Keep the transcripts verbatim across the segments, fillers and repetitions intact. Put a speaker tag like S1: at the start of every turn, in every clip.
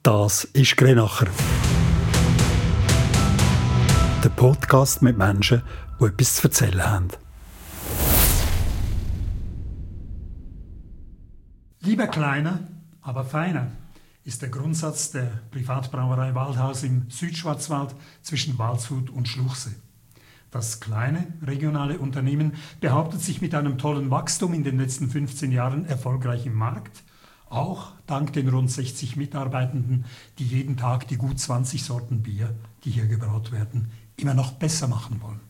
S1: Das ist Grenacher. Der Podcast mit Menschen, die etwas zu erzählen haben. Lieber kleiner, aber feiner ist der Grundsatz der Privatbrauerei Waldhaus im Südschwarzwald zwischen Waldshut und Schluchsee. Das kleine regionale Unternehmen behauptet sich mit einem tollen Wachstum in den letzten fünfzehn Jahren erfolgreich im Markt, auch dank den rund sechzig Mitarbeitenden, die jeden Tag die gut zwanzig Sorten Bier, die hier gebraut werden, immer noch besser machen wollen.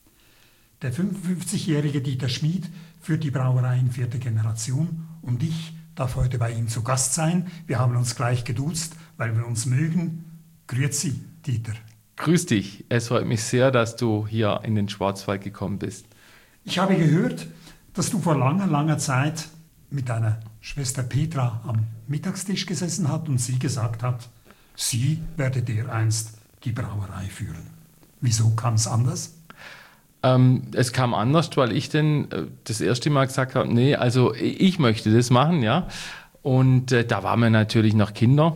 S1: Der fünfundfünfzigjährige Dieter Schmid führt die Brauerei in vierter Generation und ich darf heute bei ihm zu Gast sein. Wir haben uns gleich geduzt, weil wir uns mögen. Grüezi, Dieter.
S2: Grüß dich. Es freut mich sehr, dass du hier in den Schwarzwald gekommen bist.
S1: Ich habe gehört, dass du vor langer, langer Zeit mit deiner Schwester Petra am Mittagstisch gesessen hat und sie gesagt hat, sie werde dereinst die Brauerei führen. Wieso kam es anders?
S2: Ähm, es kam anders, weil ich denn äh, das erste Mal gesagt habe, nee, also ich möchte das machen, ja. Und äh, da waren wir natürlich noch Kinder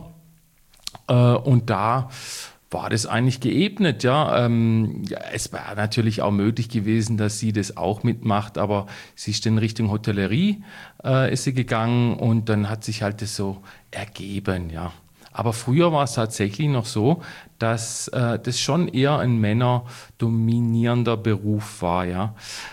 S2: äh, und da war das eigentlich geebnet, ja. Ähm, ja. Es war natürlich auch möglich gewesen, dass sie das auch mitmacht, aber sie ist in Richtung Hotellerie äh, ist sie gegangen und dann hat sich halt das so ergeben, ja. Aber früher war es tatsächlich noch so, dass äh, das schon eher ein männerdominierender Beruf war, ja.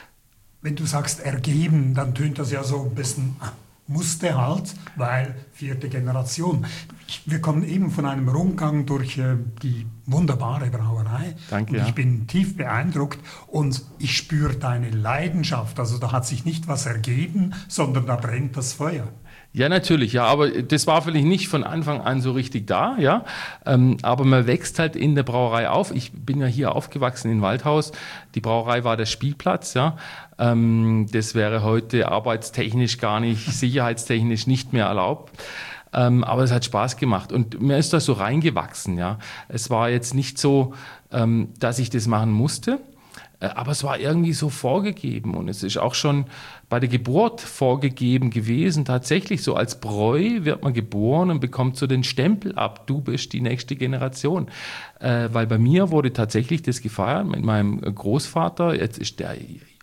S1: Wenn du sagst ergeben, dann tönt das ja so ein bisschen... Musste halt, weil vierte Generation. Wir kommen eben von einem Rundgang durch äh, die wunderbare Brauerei.
S2: Danke,
S1: und ich
S2: ja.
S1: bin tief beeindruckt und ich spüre deine Leidenschaft. Also da hat sich nicht was ergeben, sondern da brennt das Feuer.
S2: Ja, natürlich, ja, aber das war vielleicht nicht von Anfang an so richtig da, ja, ähm, aber man wächst halt in der Brauerei auf. Ich bin ja hier aufgewachsen in Waldhaus. Die Brauerei war der Spielplatz, ja. Ähm, das wäre heute arbeitstechnisch gar nicht, sicherheitstechnisch nicht mehr erlaubt. Ähm, aber es hat Spaß gemacht und mir ist das so reingewachsen, ja. Es war jetzt nicht so, ähm, dass ich das machen musste. Aber es war irgendwie so vorgegeben und es ist auch schon bei der Geburt vorgegeben gewesen. Tatsächlich so als Bräu wird man geboren und bekommt so den Stempel ab, du bist die nächste Generation. Äh, weil bei mir wurde tatsächlich das gefeiert mit meinem Großvater. Jetzt ist der,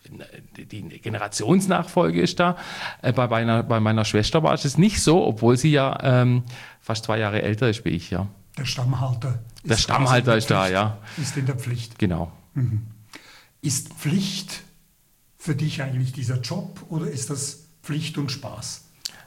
S2: die Generationsnachfolge ist da. Äh, bei, meiner, bei meiner Schwester war es nicht so, obwohl sie ja ähm, fast zwei Jahre älter ist wie ich. Ja.
S1: Der Stammhalter ist,
S2: der Stammhalter ist da, ja.
S1: Ist in der Pflicht.
S2: Genau.
S1: Mhm. Ist Pflicht für dich eigentlich dieser Job oder ist das Pflicht und Spaß?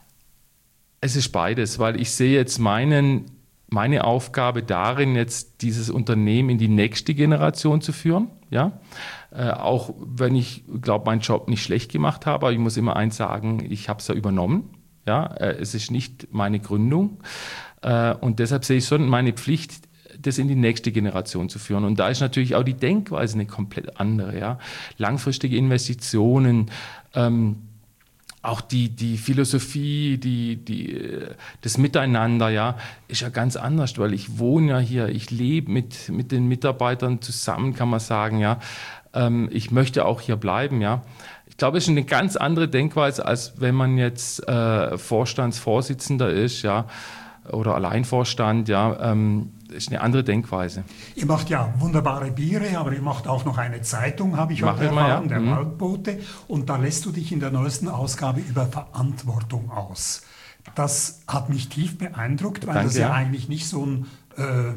S2: Es ist beides, weil ich sehe jetzt meinen, meine Aufgabe darin, jetzt dieses Unternehmen in die nächste Generation zu führen. Ja? Äh, auch wenn ich glaube, meinen Job nicht schlecht gemacht habe, aber ich muss immer eins sagen, ich habe es ja übernommen. Ja? Äh, es ist nicht meine Gründung äh, und deshalb sehe ich schon meine Pflicht, das in die nächste Generation zu führen. Und da ist natürlich auch die Denkweise eine komplett andere. Ja? Langfristige Investitionen, ähm, auch die, die Philosophie, die, die, das Miteinander, ja, ist ja ganz anders, weil ich wohne ja hier, ich lebe mit, mit den Mitarbeitern zusammen, kann man sagen. Ja? Ähm, ich möchte auch hier bleiben. Ja? Ich glaube, es ist eine ganz andere Denkweise, als wenn man jetzt äh, Vorstandsvorsitzender ist, ja, oder Alleinvorstand, ja, ähm, ist eine andere Denkweise.
S1: Ihr macht ja wunderbare Biere, aber ihr macht auch noch eine Zeitung, habe ich
S2: Mach
S1: heute
S2: ich mal,
S1: erfahren,
S2: ja.
S1: der
S2: Mhm.
S1: Waldbote. Und da lässt du dich in der neuesten Ausgabe über Verantwortung aus. Das hat mich tief beeindruckt, weil
S2: Danke,
S1: das ja,
S2: ja
S1: eigentlich nicht so ein äh,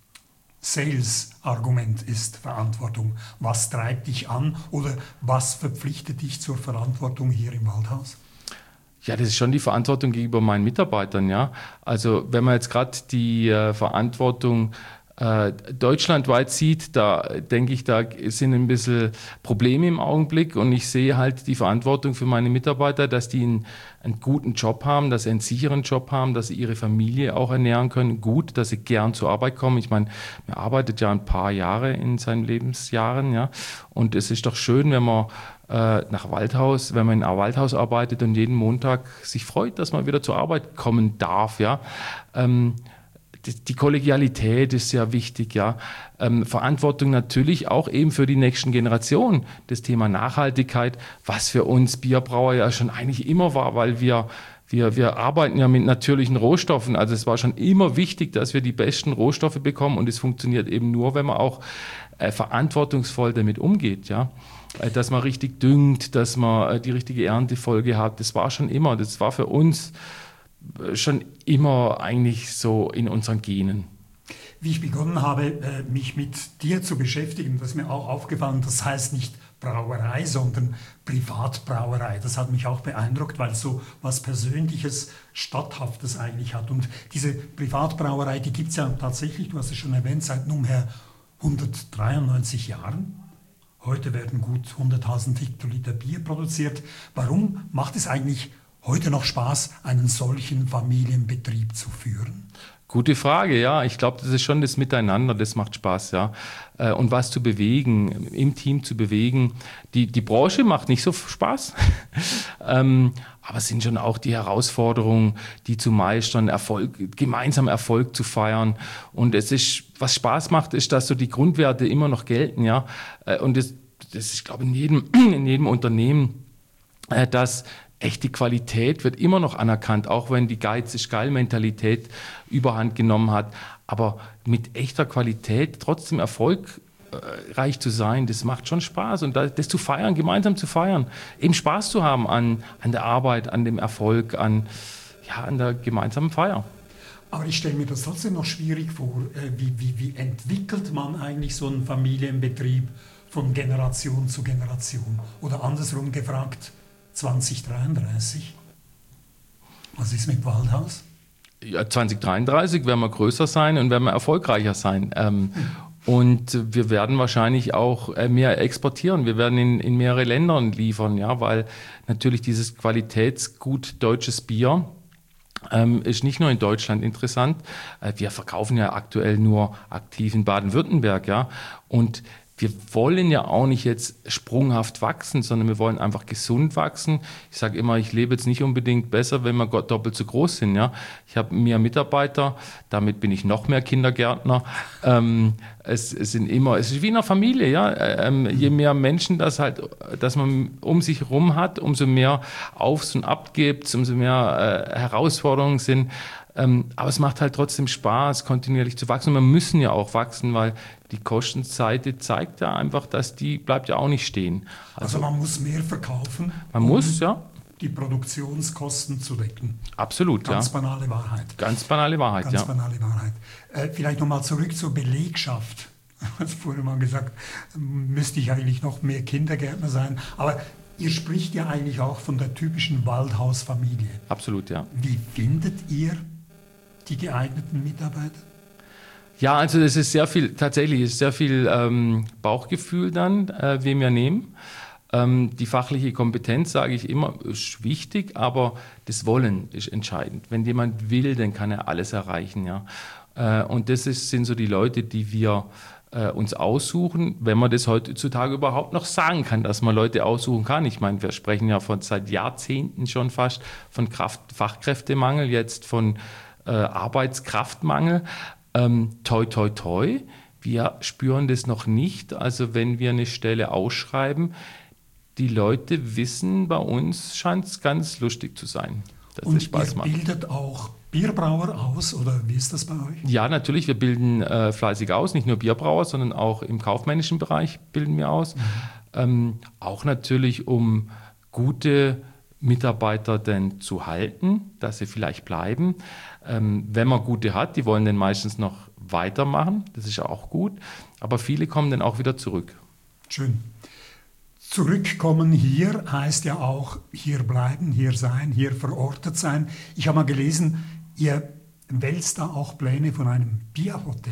S1: Sales-Argument ist, Verantwortung. Was treibt dich an oder was verpflichtet dich zur Verantwortung hier im Waldhaus?
S2: Ja, das ist schon die Verantwortung gegenüber meinen Mitarbeitern, ja. Also wenn man jetzt gerade die äh, Verantwortung äh, deutschlandweit sieht, da denke ich, da sind ein bisschen Probleme im Augenblick und ich sehe halt die Verantwortung für meine Mitarbeiter, dass die einen, einen guten Job haben, dass sie einen sicheren Job haben, dass sie ihre Familie auch ernähren können, gut, dass sie gern zur Arbeit kommen. Ich meine, man arbeitet ja ein paar Jahre in seinen Lebensjahren, ja, und es ist doch schön, wenn man nach Waldhaus, wenn man in einem Waldhaus arbeitet und jeden Montag sich freut, dass man wieder zur Arbeit kommen darf, ja. Ähm, die, die Kollegialität ist sehr wichtig, ja. Ähm, Verantwortung natürlich auch eben für die nächsten Generationen. Das Thema Nachhaltigkeit, was für uns Bierbrauer ja schon eigentlich immer war, weil wir wir, wir arbeiten ja mit natürlichen Rohstoffen. Also es war schon immer wichtig, dass wir die besten Rohstoffe bekommen und es funktioniert eben nur, wenn man auch äh, verantwortungsvoll damit umgeht, ja. Äh, dass man richtig düngt, dass man äh, die richtige Erntefolge hat. Das war schon immer, das war für uns schon immer eigentlich so in unseren Genen.
S1: Wie ich begonnen habe, mich mit dir zu beschäftigen, das ist mir auch aufgefallen, das heißt nicht Brauerei, sondern Privatbrauerei. Das hat mich auch beeindruckt, weil es so was Persönliches, Statthaftes eigentlich hat. Und diese Privatbrauerei, die gibt es ja tatsächlich, du hast es schon erwähnt, seit nunmehr hundertdreiundneunzig Jahren. Heute werden gut hunderttausend Hektoliter Bier produziert. Warum macht es eigentlich heute noch Spaß, einen solchen Familienbetrieb zu führen?
S2: Gute Frage, ja. Ich glaube, das ist schon das Miteinander, das macht Spaß, ja. Und was zu bewegen, im Team zu bewegen. Die, die Branche macht nicht so Spaß, ähm, aber es sind schon auch die Herausforderungen, die zu meistern, Erfolg, gemeinsam Erfolg zu feiern. Und es ist, was Spaß macht, ist, dass so die Grundwerte immer noch gelten, ja. Und das, das ist, glaube ich, in jedem, in jedem Unternehmen, dass echte Qualität wird immer noch anerkannt, auch wenn die Geiz-ist-geil-Mentalität überhand genommen hat. Aber mit echter Qualität trotzdem erfolgreich zu sein, das macht schon Spaß. Und das zu feiern, gemeinsam zu feiern, eben Spaß zu haben an, an der Arbeit, an dem Erfolg, an, ja, an der gemeinsamen Feier.
S1: Aber ich stelle mir das trotzdem noch schwierig vor. Wie, wie, wie entwickelt man eigentlich so einen Familienbetrieb von Generation zu Generation? Oder andersrum gefragt, zwanzig dreiunddreißig. Was ist mit Waldhaus?
S2: Ja, zwanzig dreiunddreißig werden wir größer sein und werden wir erfolgreicher sein. Ähm, hm. Und wir werden wahrscheinlich auch mehr exportieren. Wir werden in, in mehrere Länder liefern, ja, weil natürlich dieses Qualitätsgut deutsches Bier ähm, ist nicht nur in Deutschland interessant. Äh, wir verkaufen ja aktuell nur aktiv in Baden-Württemberg, ja, und wir wollen ja auch nicht jetzt sprunghaft wachsen, sondern wir wollen einfach gesund wachsen. Ich sage immer, ich lebe jetzt nicht unbedingt besser, wenn wir doppelt so groß sind. Ja? Ich habe mehr Mitarbeiter, damit bin ich noch mehr Kindergärtner. Ähm, es, es sind immer, es ist wie in einer Familie. Ja? Ähm, je mehr Menschen das halt, dass man um sich herum hat, umso mehr Aufs und Ab gibt, umso mehr äh, Herausforderungen sind. Ähm, aber es macht halt trotzdem Spaß, kontinuierlich zu wachsen. Und wir müssen ja auch wachsen, weil die Kostenseite zeigt ja einfach, dass die bleibt ja auch nicht stehen.
S1: Also, also man muss mehr verkaufen,
S2: man
S1: um
S2: muss, ja.
S1: die Produktionskosten zu decken.
S2: Absolut,
S1: Ganz
S2: ja.
S1: banale Wahrheit.
S2: Ganz banale Wahrheit,
S1: Ganz
S2: ja.
S1: Ganz banale Wahrheit. Äh, vielleicht nochmal zurück zur Belegschaft. Also vorhin mal gesagt, müsste ich eigentlich noch mehr Kindergärtner sein. Aber ihr spricht ja eigentlich auch von der typischen Waldhausfamilie.
S2: Absolut, ja.
S1: Wie findet ihr die geeigneten Mitarbeiter?
S2: Ja, also es ist sehr viel, tatsächlich ist sehr viel ähm, Bauchgefühl dann, äh, wen wir nehmen. Ähm, die fachliche Kompetenz, sage ich immer, ist wichtig, aber das Wollen ist entscheidend. Wenn jemand will, dann kann er alles erreichen. Ja? Äh, und das ist, sind so die Leute, die wir äh, uns aussuchen, wenn man das heutzutage überhaupt noch sagen kann, dass man Leute aussuchen kann. Ich meine, wir sprechen ja von seit Jahrzehnten schon fast von Kraft, Fachkräftemangel, jetzt von äh, Arbeitskraftmangel. Ähm, toi, toi, toi. Wir spüren das noch nicht. Also wenn wir eine Stelle ausschreiben, die Leute wissen, bei uns scheint es ganz lustig zu sein. Dass
S1: Und
S2: es Spaß
S1: ihr
S2: macht.
S1: bildet auch Bierbrauer aus, oder wie ist das bei euch?
S2: Ja, natürlich. Wir bilden äh, fleißig aus. Nicht nur Bierbrauer, sondern auch im kaufmännischen Bereich bilden wir aus. Mhm. Ähm, auch natürlich, um gute Mitarbeiter denn zu halten, dass sie vielleicht bleiben. Ähm, wenn man gute hat, die wollen dann meistens noch weitermachen, das ist auch gut, aber viele kommen dann auch wieder zurück.
S1: Schön. Zurückkommen hier heißt ja auch hier bleiben, hier sein, hier verortet sein. Ich habe mal gelesen, ihr wälzt da auch Pläne von einem Bierhotel.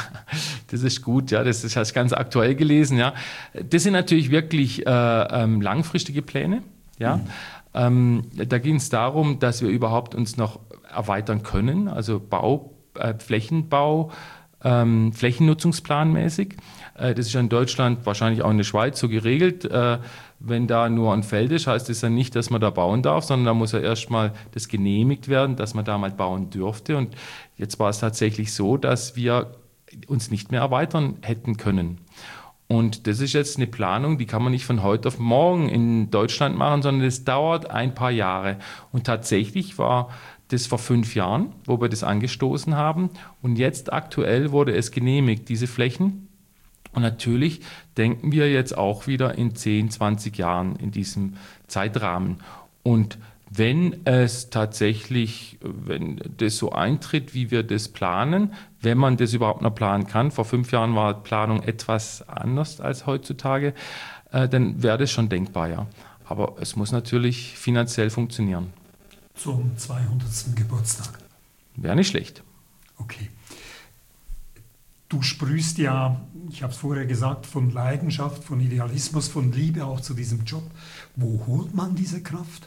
S2: Das ist gut, ja, das ist das ganz aktuell gelesen, ja. Das sind natürlich wirklich äh, ähm, langfristige Pläne, ja. Mhm. Ähm, da ging es darum, dass wir überhaupt uns noch erweitern können, also Bau, äh, Flächenbau, ähm, flächennutzungsplanmäßig. Äh, das ist ja in Deutschland, wahrscheinlich auch in der Schweiz so geregelt. Äh, wenn da nur ein Feld ist, heißt das ja nicht, dass man da bauen darf, sondern da muss ja erstmal das genehmigt werden, dass man da mal bauen dürfte. Und jetzt war es tatsächlich so, dass wir uns nicht mehr erweitern hätten können. Und das ist jetzt eine Planung, die kann man nicht von heute auf morgen in Deutschland machen, sondern das dauert ein paar Jahre. Und tatsächlich war das vor fünf Jahren, wo wir das angestoßen haben. Und jetzt aktuell wurde es genehmigt, diese Flächen. Und natürlich denken wir jetzt auch wieder in zehn, zwanzig Jahren in diesem Zeitrahmen. Und wenn es tatsächlich, wenn das so eintritt, wie wir das planen, wenn man das überhaupt noch planen kann, vor fünf Jahren war Planung etwas anders als heutzutage, äh, dann wäre das schon denkbar, ja. Aber es muss natürlich finanziell funktionieren.
S1: Zum zweihundertsten Geburtstag.
S2: Wäre nicht schlecht.
S1: Okay. Du sprühst ja, ich habe es vorher gesagt, von Leidenschaft, von Idealismus, von Liebe auch zu diesem Job. Wo holt man diese Kraft?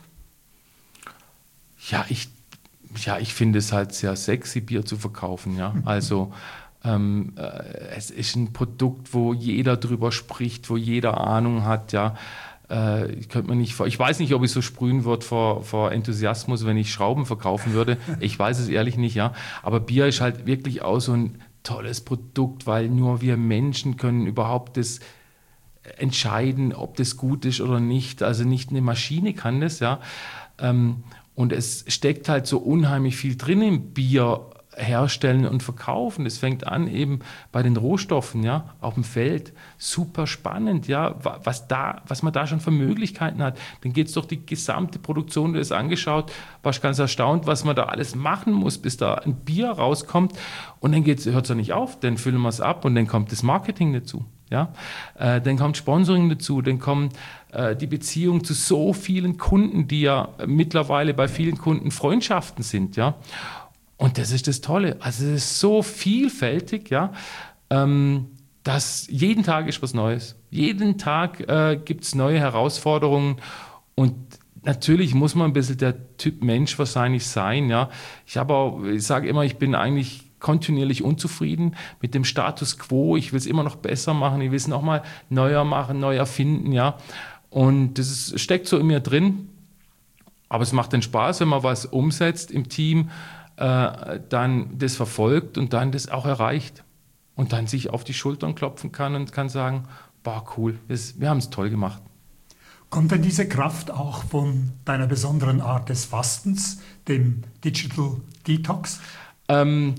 S2: Ja, ich, ja, ich finde es halt sehr sexy, Bier zu verkaufen. Ja? Also ähm, äh, es ist ein Produkt, wo jeder drüber spricht, wo jeder Ahnung hat. Ja? Äh, ich, könnte mir nicht, ich weiß nicht, ob ich so sprühen würde vor, vor Enthusiasmus, wenn ich Schrauben verkaufen würde. Ich weiß es ehrlich nicht. Ja? Aber Bier ist halt wirklich auch so ein tolles Produkt, weil nur wir Menschen können überhaupt das entscheiden, ob das gut ist oder nicht. Also nicht eine Maschine kann das. Ja. Ähm, Und es steckt halt so unheimlich viel drin im Bier herstellen und verkaufen. Es fängt an eben bei den Rohstoffen, ja, auf dem Feld. Super spannend, ja, was da, was man da schon für Möglichkeiten hat. Dann geht es durch die gesamte Produktion, du hast angeschaut, warst ganz erstaunt, was man da alles machen muss, bis da ein Bier rauskommt. Und dann hört es ja nicht auf, dann füllen wir es ab und dann kommt das Marketing dazu. Ja, äh, dann kommt Sponsoring dazu, dann kommt äh, die Beziehung zu so vielen Kunden, die ja mittlerweile bei vielen Kunden Freundschaften sind, ja. Und das ist das Tolle. Also es ist so vielfältig, ja, ähm, dass jeden Tag ist was Neues. Jeden Tag äh, gibt es neue Herausforderungen und natürlich muss man ein bisschen der Typ Mensch wahrscheinlich sein, ja. Ich habe auch, ich sage immer, ich bin eigentlich kontinuierlich unzufrieden mit dem Status quo. Ich will es immer noch besser machen, ich will es nochmal neuer machen, neu erfinden, ja. Und das ist, steckt so in mir drin. Aber es macht dann Spaß, wenn man was umsetzt im Team, äh, dann das verfolgt und dann das auch erreicht. Und dann sich auf die Schultern klopfen kann und kann sagen, boah, cool, das, wir haben es toll gemacht.
S1: Kommt denn diese Kraft auch von deiner besonderen Art des Fastens, dem Digital Detox?
S2: Ähm,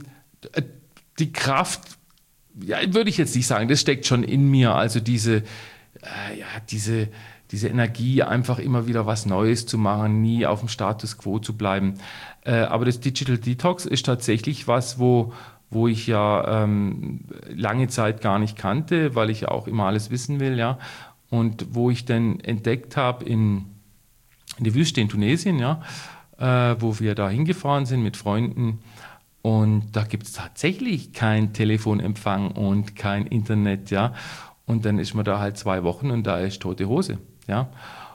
S2: Die Kraft, ja, würde ich jetzt nicht sagen, das steckt schon in mir. Also diese, äh, ja, diese, diese Energie, einfach immer wieder was Neues zu machen, nie auf dem Status quo zu bleiben. Äh, aber das Digital Detox ist tatsächlich was, wo, wo ich ja ähm, lange Zeit gar nicht kannte, weil ich ja auch immer alles wissen will, ja. Und wo ich dann entdeckt habe in, in der Wüste in Tunesien, ja, äh, wo wir da hingefahren sind mit Freunden. Und da gibt es tatsächlich keinen Telefonempfang und kein Internet, ja. Und dann ist man da halt zwei Wochen und da ist tote Hose, ja.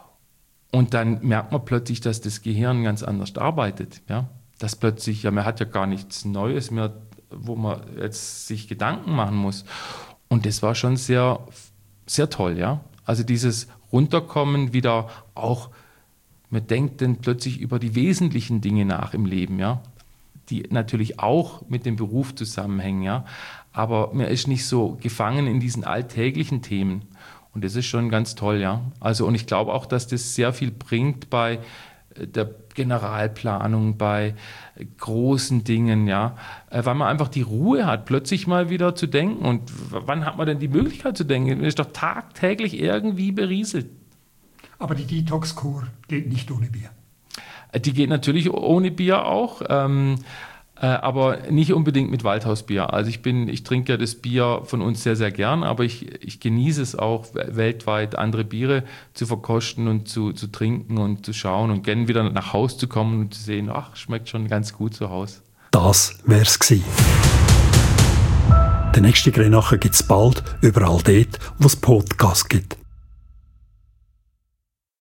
S2: Und dann merkt man plötzlich, dass das Gehirn ganz anders arbeitet, ja. Dass plötzlich, ja, man hat ja gar nichts Neues mehr, wo man jetzt sich Gedanken machen muss. Und das war schon sehr, sehr toll, ja. Also dieses Runterkommen wieder auch, man denkt dann plötzlich über die wesentlichen Dinge nach im Leben, ja. Die natürlich auch mit dem Beruf zusammenhängen, ja. Aber man ist nicht so gefangen in diesen alltäglichen Themen. Und das ist schon ganz toll, ja. Also, und ich glaube auch, dass das sehr viel bringt bei der Generalplanung, bei großen Dingen, ja. Weil man einfach die Ruhe hat, plötzlich mal wieder zu denken. Und wann hat man denn die Möglichkeit zu denken? Man ist doch tagtäglich irgendwie berieselt.
S1: Aber die Detox-Kur geht nicht ohne Bier.
S2: Die geht natürlich ohne Bier auch, ähm, äh, aber nicht unbedingt mit Waldhausbier. Also ich bin, ich trinke ja das Bier von uns sehr, sehr gern, aber ich, ich genieße es auch weltweit, andere Biere zu verkosten und zu, zu trinken und zu schauen und gerne wieder nach Hause zu kommen und zu sehen, ach, schmeckt schon ganz gut zu Hause.
S1: Das wär's gewesen. Den nächsten Grenache gibt's bald, überall dort, wo es Podcasts gibt.